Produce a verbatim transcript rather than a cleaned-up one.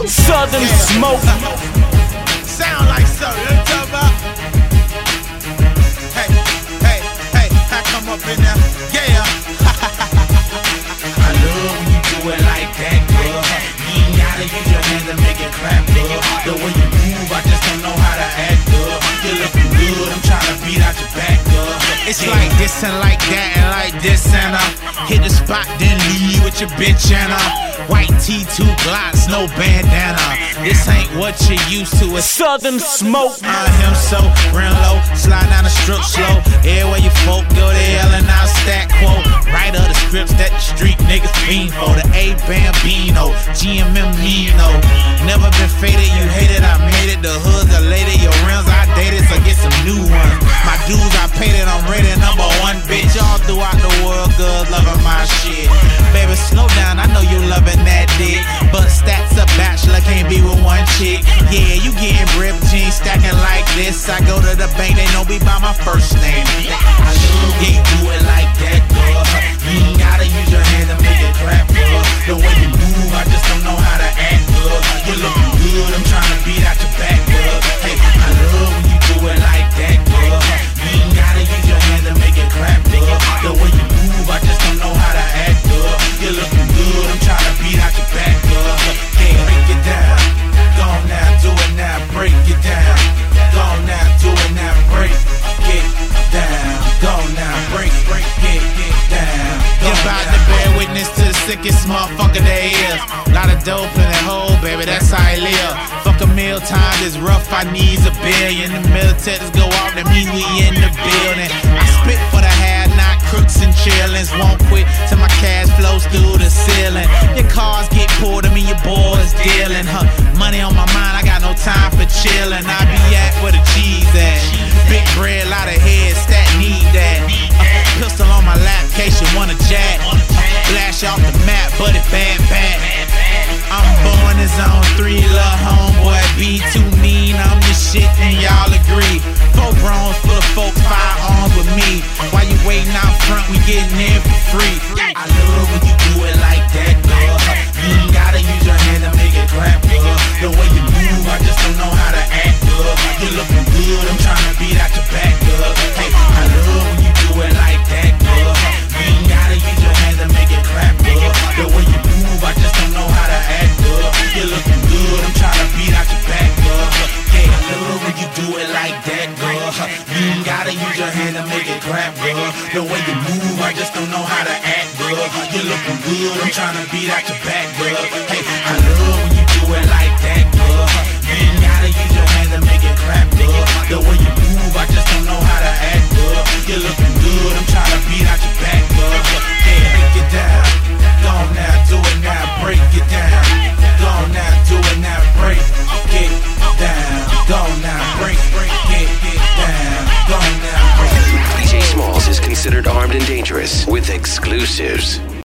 Southern yeah. Smoke. Sound like something. You know what I'm talking about? Hey, hey, hey, I come up in there. Yeah. I love when you do it like that, girl. You ain't gotta use your hands to make it clap, girl. The way you move, I just don't know how to act, girl. You're looking good, I'm trying to beat out your back, girl. It's like this and like that and like this and uh hit the spot, then leave with your bitch and uh white tee, two glocks, no bandana. This ain't what you used to. It's Southern Smoke. I him so real low, slide down the strip slow. Everywhere you folk go, they yelling out stack quote. Write of the scripts that the street niggas fiend for. The A Bambino, G M M Nino. Never been faded, you hate it, I made it. The hood's a lady, your rims I dated, so get some new ones. My dues I paid it, I'm rated number one, bitch. All throughout the world, girls loving my shit. Baby, slow down, I know you loving that dick, but stats a bachelor can't be with one chick. Yeah, you getting ripped jeans stacking like this. I go to the bank, they know me by my first name. I love when you do it like that, girl. You ain't gotta use your hand to make it clap, girl. The way you move, I just don't know how to act, girl. You're looking good, I'm trying to beat out your back, girl. Hey, I love when you do it like that, girl. You ain't gotta use your hand to make it clap, girl. The way you move, I just don't know how to act, girl. You're looking good, I'm trying to beat out your back, girl. Hey, break it down. Go on now, do it now, break it down. Go on now, do it now, break it down. Go on now, break, break, get, get down. You're about to bear witness to the sickest motherfucker there is. Lot of dope in that hole, baby, that's how I live. Fuck a meal time, it's rough, I need a billion. The militaries go off, that means we in the building. I spit for the have-not crooks and chillins. Won't quit till my cash flows through the ceiling. Your cars get pulled, I mean your boys dealing. Huh? Money on my mind, I got no time for chillin'. I be at where the cheese at. Big bread, lot of heads, stat need that. Uh, pistol on my lap, case you wanna jack. Uh, flash off the map, but it bad, bad. I'm born as on three, lil' homeboy, be too mean, I'm the shit, and y'all agree. Four bronze full of folks, firearms with me. While you waiting out front, we getting in for free. I love when you do it like that, girl. You ain't gotta use your hand to make it clap, girl. The way you move, I just don't know how to act, girl. You're looking good, I'm trying to beat out your back, girl. Hey, I love when you do it like that, girl. You ain't gotta use your hand to make it clap, girl. The way you move, I just don't know how to act, girl. You're looking good, I'm trying to beat out your back, girl. Yeah, I love when you do it like that, girl. You ain't gotta use your hand to make it clap, girl. The way you move, I just don't know how to act, girl. You're looking good, I'm trying to beat out your back, girl. Hey, I love when you do it like that, girl. You ain't gotta use your hand to make it clap, girl. The way you move, I just don't know how to act, girl. You're looking good, I'm trying to beat out your back, girl. Yeah, break it down. Go on now, do it now, break it down. Go on now, do it now, break it down. Go on now, break, break, get, get down. Go on now, break. D J Smalls is considered armed and dangerous with exclusives.